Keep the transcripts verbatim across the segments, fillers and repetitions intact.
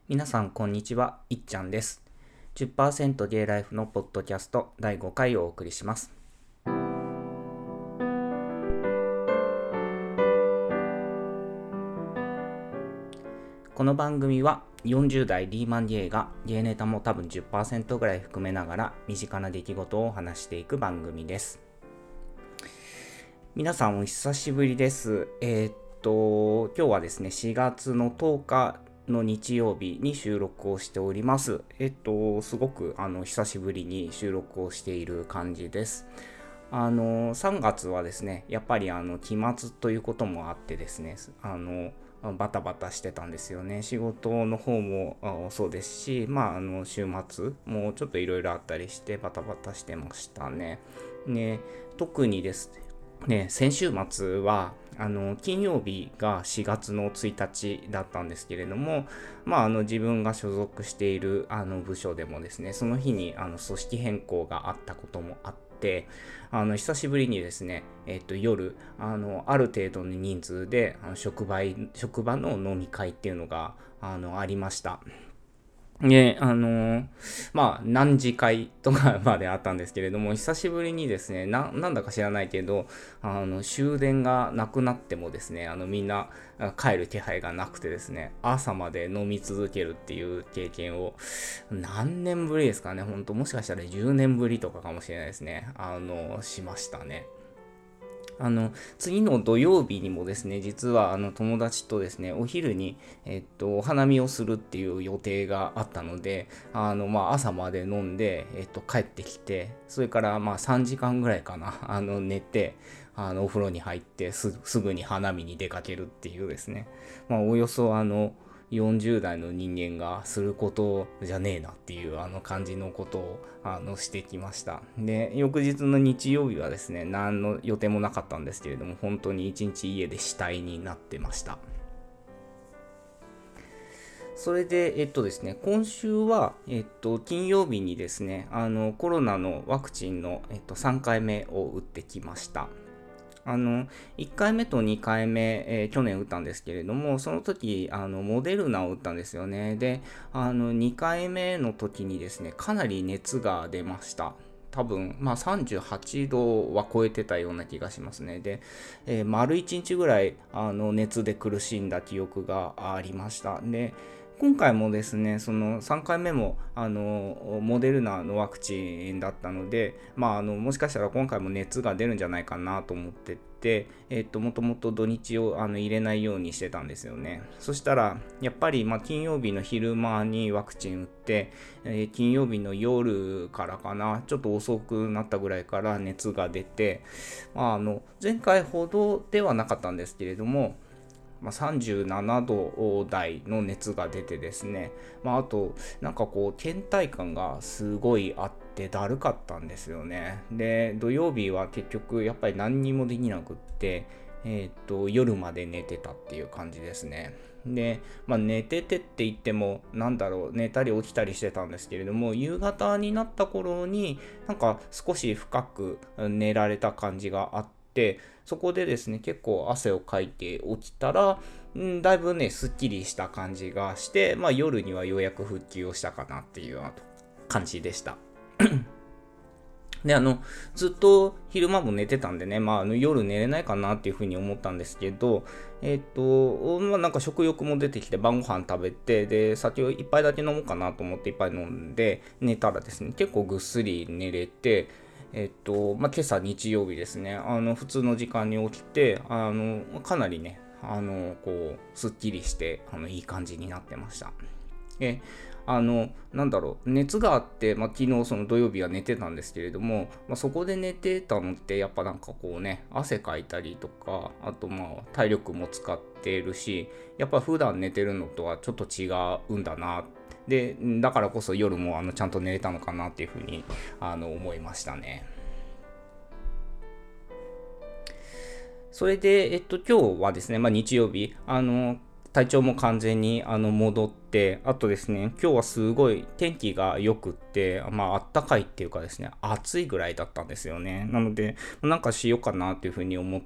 皆さんこんにちは、いっちゃんです。じゅっパーセント ゲイライフのポッドキャストだいごかいをお送りします。この番組はよんじゅう代リーマンゲイがゲイネタも多分 じゅっパーセント ぐらい含めながら身近な出来事を話していく番組です。皆さんお久しぶりです。えー、っと、今日はですね、しがつのとおかの日曜日に収録をしております。えっと、すごくあの久しぶりに収録をしている感じです。あの、さんがつはですね、やっぱりあの、期末ということもあってですね、あの、バタバタしてたんですよね。仕事の方もそうですし、まあ、あの、週末もちょっといろいろあったりしてバタバタしてましたね。ね、特にですね、先週末は、あの、金曜日がしがつのついたちだったんですけれども、まあ、あの、自分が所属している、あの、部署でもですね、その日に、あの、組織変更があったこともあって、あの、久しぶりにですね、えっと、夜、あの、ある程度の人数で、あの職場、職場の飲み会っていうのが、あの、ありました。で、あのーまあ、何次会とかまであったんですけれども、久しぶりにですね、な、なんだか知らないけど、あの、終電がなくなってもですね、あの、みんな帰る気配がなくてですね、朝まで飲み続けるっていう経験を、何年ぶりですかね、ほんと、もしかしたらじゅうねんぶりとかかもしれないですね、あの、しましたね。あの、次の土曜日にもですね、実はあの友達とですね、お昼に、えっと、お花見をするっていう予定があったので、あの、まあ、朝まで飲んで、えっと、帰ってきて、それから、まあ、さんじかんぐらいかな、あの、寝て、あの、お風呂に入ってす、すぐに花見に出かけるっていうですね、まあ、およそあの、よんじゅう代の人間がすることじゃねえなっていうあの感じのことをあのしてきました。で、翌日の日曜日はですね、何の予定もなかったんですけれども、本当に一日家で死体になってました。それで、えっとですね、今週は、えっと、金曜日にですね、あの、コロナのワクチンの、えっと、さんかいめを打ってきました。あの、いっかいめとにかいめ、えー去年打ったんですけれども、その時、あの、モデルナを打ったんですよね。で、あの、にかいめの時にですね、かなり熱が出ました。多分、まあ、さんじゅうはちどは超えてたような気がしますね。で、えー丸いちにちぐらい、あの、熱で苦しんだ記憶がありました。で、今回もですね、そのさんかいめもあのモデルナのワクチンだったので、まあ、あのもしかしたら今回も熱が出るんじゃないかなと思ってて、えっと、もともと土日をあの入れないようにしてたんですよね。そしたら、やっぱり、まあ、金曜日の昼間にワクチン打って、えー金曜日の夜からかな、ちょっと遅くなったぐらいから熱が出て、まあ、あの前回ほどではなかったんですけれども、まあ、さんじゅうななど台の熱が出てですね、まあ、あと、なんかこう、倦怠感がすごいあって、だるかったんですよね。で、土曜日は結局、やっぱり何にもできなくって、えっと、夜まで寝てたっていう感じですね。で、まあ、寝ててって言っても、なんだろう、寝たり起きたりしてたんですけれども、夕方になった頃に、なんか少し深く寝られた感じがあって、そこでですね、結構汗をかいて起きたら、んだいぶね、すっきりした感じがして、まあ夜にはようやく復旧をしたかなっていう感じでした。で、あの、ずっと昼間も寝てたんでね、まあ、あの夜寝れないかなっていうふうに思ったんですけど、えっと、まあ、なんか食欲も出てきて晩ご飯食べて、で、酒を一杯だけ飲もうかなと思って一杯飲んで、寝たらですね、結構ぐっすり寝れて、えっと、まあ、今朝日曜日ですね、あの、普通の時間に起きて、あの、かなりね、あの、こう、すっきりして、あの、いい感じになってました。え、あの、なんだろう、熱があって、まあ、昨日その土曜日は寝てたんですけれども、まあ、そこで寝てたのって、やっぱなんかこうね、汗かいたりとか、あとまあ、体力も使ってるし、やっぱ普段寝てるのとはちょっと違うんだな。で、だからこそ夜もあのちゃんと寝れたのかなっていうふうにあの思いましたね。それで、えっと、今日はですね、まあ、日曜日、あの、 体調も完全にあの戻って、あとですね、今日はすごい天気が良くって、まああったかいっていうかですね、暑いぐらいだったんですよね。なので、なんかしようかなっていうふうに思って、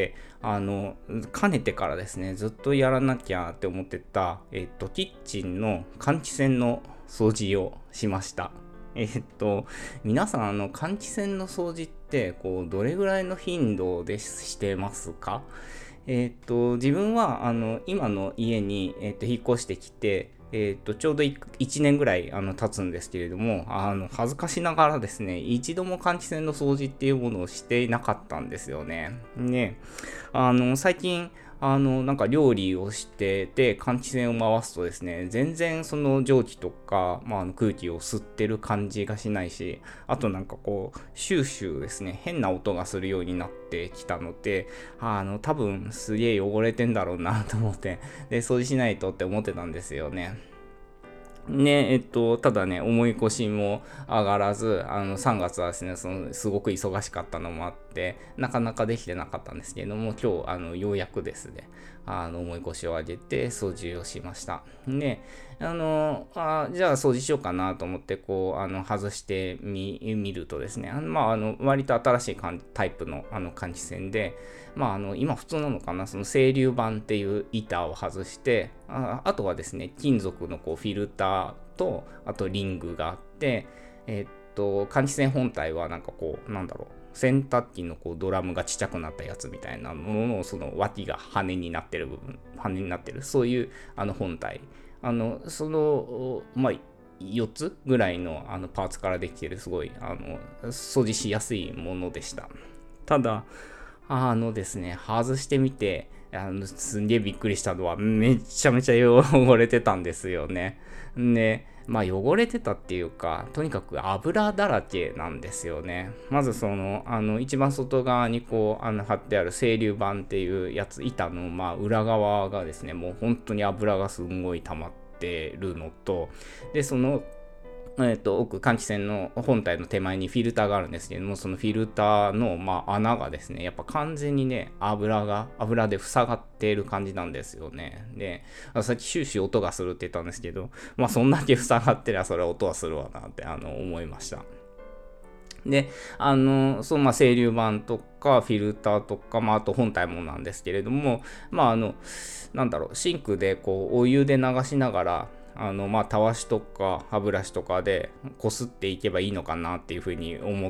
あの、かねてからですね、ずっとやらなきゃって思ってた、えっと、キッチンの換気扇の掃除をしました。えっと、皆さん、あの、換気扇の掃除って、こう、どれぐらいの頻度でしてますか？えっと、自分は、あの、今の家に、えっと、引っ越してきて、えっと、ちょうどいちねんぐらい、あの、経つんですけれども、あの、恥ずかしながらですね、一度も換気扇の掃除っていうものをしていなかったんですよね。ね、あの、最近、あの、なんか料理をしてて、換気扇を回すとですね、全然その蒸気とか、まあ、あの空気を吸ってる感じがしないし、あとなんかこう、シューシューですね、変な音がするようになってきたので、あの、多分すげえ汚れてんだろうなと思って、で、掃除しないとって思ってたんですよね。ね、えっと、ただね、重い腰も上がらず、あの、さんがつはですね、その、すごく忙しかったのもあって、なかなかできてなかったんですけれども、今日、あの、ようやくですね、あの、重い腰を上げて掃除をしました。で、あの、あじゃあ掃除しようかなと思って、こう、あの、外してみ、見るとですね、あの、まあ、あの、割と新しいタイプの、あの、換気扇で、まあ、あの、今普通なのかな、その整流板っていう板を外して、あ、あとはですね、金属のこうフィルターと、あとリングがあって、えーっと、換気扇本体はなんかこう、なんだろう、洗濯機のこうドラムがちっちゃくなったやつみたいなものの、その脇が羽になってる部分、羽になってる、そういうあの本体。あの、その、まあ、よっつぐらいのあのパーツからできているすごいあの掃除しやすいものでした。ただ、あのですね、外してみて、あのすんげえびっくりしたのは、めちゃめちゃ汚れてたんですよね。で、まあ汚れてたっていうか、とにかく油だらけなんですよね。まずその、あの、一番外側にこう、あの、貼ってある整流板っていうやつ、板の、まあ裏側がですね、もう本当に油がすんごい溜まってるのと、で、その、えっと、奥、換気扇の本体の手前にフィルターがあるんですけども、そのフィルターの、まあ、穴がですね、やっぱ完全にね、油が、油で塞がっている感じなんですよね。で、さっき終始音がするって言ったんですけど、まあ、そんだけ塞がってりゃ、それは音はするわなって、あの、思いました。で、あの、その、まあ、整流板とか、フィルターとか、まあ、あと本体もなんですけれども、まあ、あの、なんだろう、シンクで、こう、お湯で流しながら、あの、まあ、たわしとか歯ブラシとかでこすっていけばいいのかなっていうふうに思って、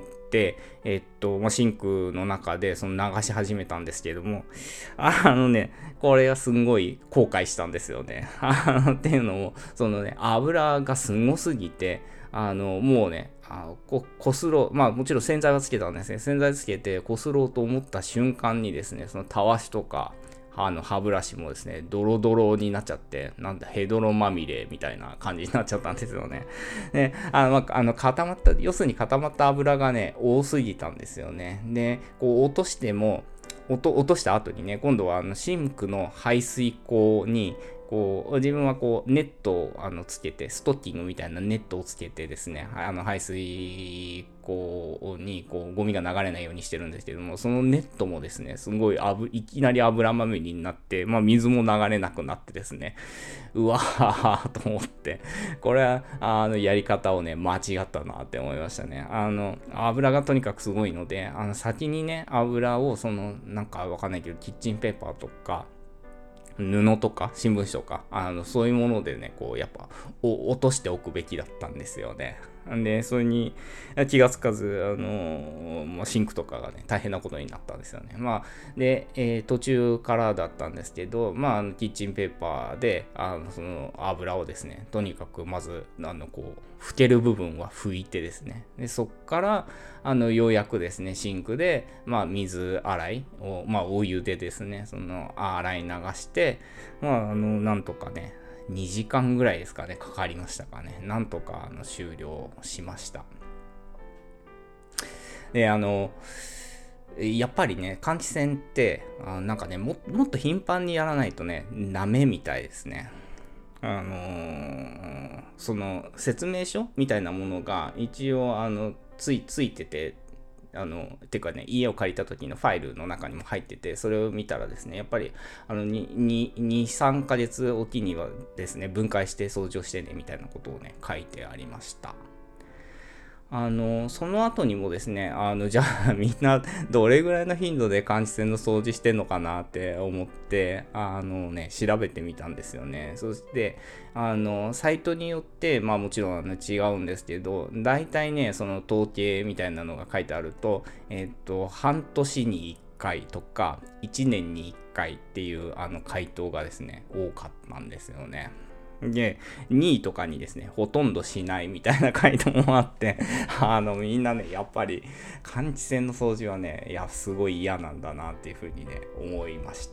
えっと、まあ、シンクの中でその流し始めたんですけれども、あのね、これはすんごい後悔したんですよね。あのっていうのも、そのね、油がすごすぎて、あの、もうね、あここすろう、まあもちろん洗剤はつけたんですね。洗剤つけてこすろうと思った瞬間にですね、そのたわしとか、あの歯ブラシもですね、ドロドロになっちゃって、なんだ、ヘドロまみれみたいな感じになっちゃったんですよね。で、あの、まあ、あの固まった、要するに固まった油がね、多すぎたんですよね。で、こう落としても、落と落とした後にね、今度はあのシンクの排水口に、こう自分はこうネットをあのつけて、ストッキングみたいなネットをつけてですね、あの排水口にこうゴミが流れないようにしてるんですけども、そのネットもですね、すごいあぶいきなり油まみれになって、まあ、水も流れなくなってですね、うわーと思って、これはあのやり方をね、間違ったなって思いましたね。あの油がとにかくすごいので、あの先にね、油をそのなんかわかんないけど、キッチンペーパーとか布とか新聞紙とかあのそういうものでね、こうやっぱ落としておくべきだったんですよね。で、それに気がつかず、あのまあ、シンクとかがね、大変なことになったんですよね。まあ、で、えー、途中からだったんですけど、まあ、キッチンペーパーで、あの、その油をですね、とにかくまず、あの、こう、拭ける部分は拭いてですね、で、そっから、あの、ようやくですね、シンクで、まあ、水洗いを、まあ、お湯でですね、その、洗い流して、まあ、あの、なんとかね、にじかんぐらいですかね、かかりましたかね。なんとかあの終了しました。で、あの、やっぱりね、換気扇って、あなんかねも、もっと頻繁にやらないとね、ダメみたいですね。あのー、その説明書みたいなものが一応あのついついてて、 あのていうかね、家を借りた時のファイルの中にも入ってて、それを見たらですね、やっぱりあのに、さんかげつおきにはですね、分解して掃除をしてねみたいなことをね書いてありました。あのその後にもですね、あのじゃあみんなどれぐらいの頻度で換気扇の掃除してんのかなって思ってあのね調べてみたんですよね。そしてあのサイトによってまあもちろんあの違うんですけど、大体ねその統計みたいなのが書いてあると、えっと半年にいっかいとかいちねんにいっかいっていうあの回答がですね多かったんですよね。で、にいとかにですね、ほとんどしないみたいな回答もあって、あの、みんなね、やっぱり、換気扇の掃除はね、いや、すごい嫌なんだなっていうふうにね、思いました。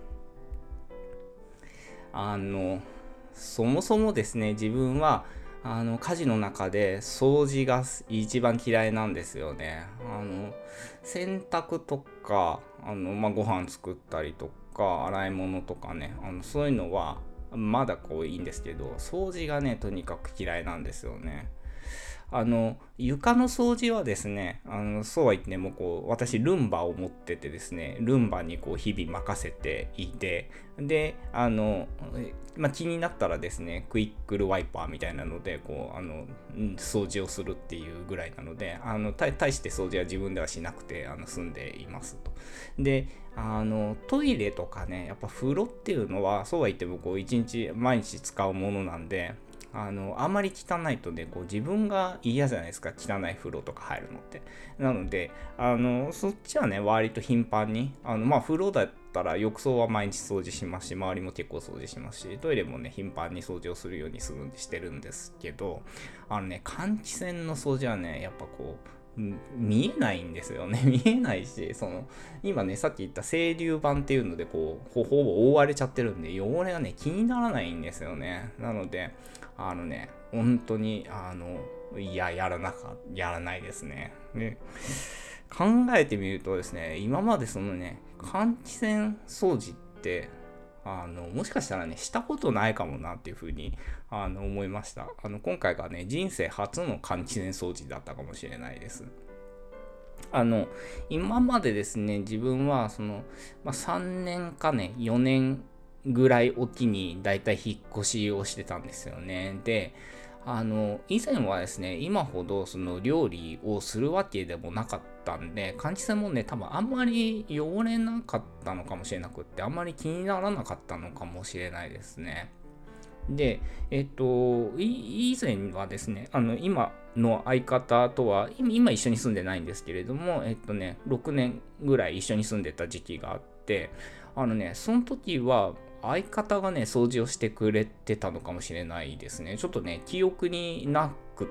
あの、そもそもですね、自分は、あの、家事の中で掃除が一番嫌いなんですよね。あの、洗濯とか、あの、まあ、ご飯作ったりとか、洗い物とかね、あのそういうのは、まだこういいんですけど、掃除がねとにかく嫌いなんですよね。あの床の掃除はですね、あのそうは言ってもこう私ルンバを持っててですね、ルンバにこう日々任せていて、であの、まあ、気になったらですねクイックルワイパーみたいなのでこうあの掃除をするっていうぐらいなので、あの大して掃除は自分ではしなくてあの済んでいますと。であのトイレとかね、やっぱ風呂っていうのはそうは言ってもこう一日毎日使うものなんで、あのあんまり汚いとねこう自分が嫌じゃないですか、汚い風呂とか入るのって。なのであのそっちはね割と頻繁に、あのまあ風呂だったら浴槽は毎日掃除しますし、周りも結構掃除しますし、トイレもね頻繁に掃除をするようにするしてるんですけど、あのね換気扇の掃除はねやっぱこう見えないんですよね。見えないし、その今ねさっき言った清流板っていうのでこうほぼ覆われちゃってるんで、汚れがね気にならないんですよね。なのであのね本当にあのいややらなかやらないですね。で考えてみるとですね、今までそのね換気扇掃除ってあのもしかしたらねしたことないかもなっていうふうにあの思いました。あの今回がね人生初の換気扇掃除だったかもしれないです。あの今までですね自分はその、まあ、さんねんかねよねんぐらいおきにだいたい引っ越しをしてたんですよね。であの以前はですね今ほどその料理をするわけでもなかったんで、換気扇もね多分あんまり汚れなかったのかもしれなくって、あんまり気にならなかったのかもしれないですね。でえっと以前はですね、あの今の相方とは今一緒に住んでないんですけれども、えっとねろくねんぐらい一緒に住んでた時期があって、あのねその時は相方がね掃除をしてくれてたのかもしれないですね。ちょっとね記憶になくって、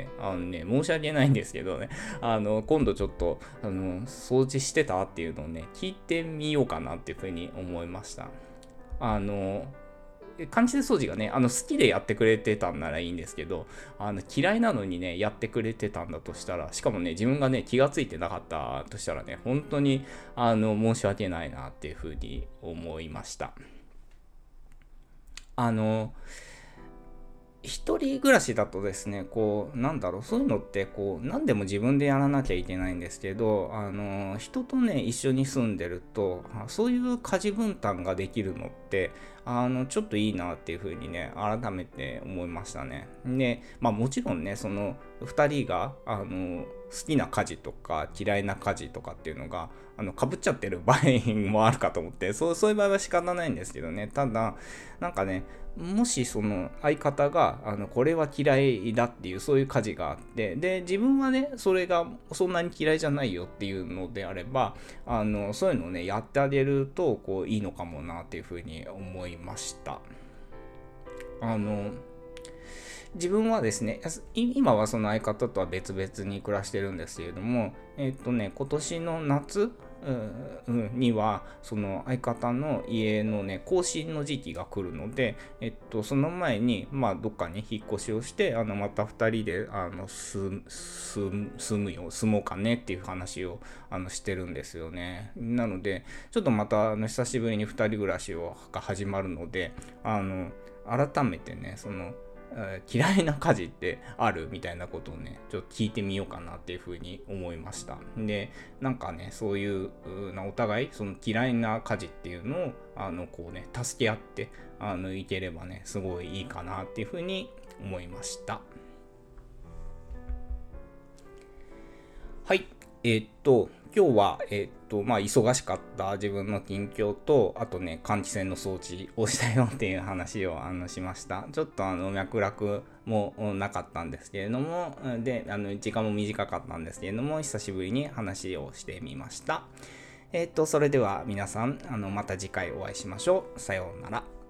あのね申し訳ないんですけどね、あの今度ちょっとあの掃除してたっていうのをね聞いてみようかなっていうふうに思いました。あの換気扇掃除がねあの好きでやってくれてたんならいいんですけど、あの嫌いなのにねやってくれてたんだとしたら、しかもね自分がね気がついてなかったとしたらね、本当にあの申し訳ないなっていうふうに思いました。あの一人暮らしだとですね、こうなんだろう、そういうのってこう何でも自分でやらなきゃいけないんですけど、あの人とね一緒に住んでるとそういう家事分担ができるのってあのちょっといいなっていう風にね改めて思いましたね。でまあもちろんねそのふたりがあの好きな家事とか嫌いな家事とかっていうのがあの被っちゃってる場合もあるかと思って、そうそういう場合は仕方ないんですけどね。ただなんかね、もしその相方があのこれは嫌いだっていうそういう家事があって、で自分はねそれがそんなに嫌いじゃないよっていうのであれば、あのそういうのをねやってあげるとこういいのかもなっていうふうに思いました。あの自分はですね、今はその相方とは別々に暮らしてるんですけれども、えっとね、今年の夏にはその相方の家のね更新の時期が来るので、えっとその前にまあどっかに引っ越しをして、あのまたふたりであの住住むよ住もうかねっていう話をあのしてるんですよね。なのでちょっとまたあの久しぶりにふたり暮らしをが始まるので、あの改めてねそのえー嫌いな家事ってあるみたいなことをね、ちょっと聞いてみようかなっていうふうに思いました。で、なんかね、そういうなお互いその嫌いな家事っていうのをあのこうね助け合ってあのいければねすごいいいかなっていうふうに思いました。はい。えーっと、今日は、えーっと、まあ、忙しかった自分の近況と、あとね、換気扇の掃除をしたよっていう話をあのしました。ちょっとあの脈絡もなかったんですけれども、で、あの時間も短かったんですけれども、久しぶりに話をしてみました。えーっと、それでは皆さん、あのまた次回お会いしましょう。さようなら。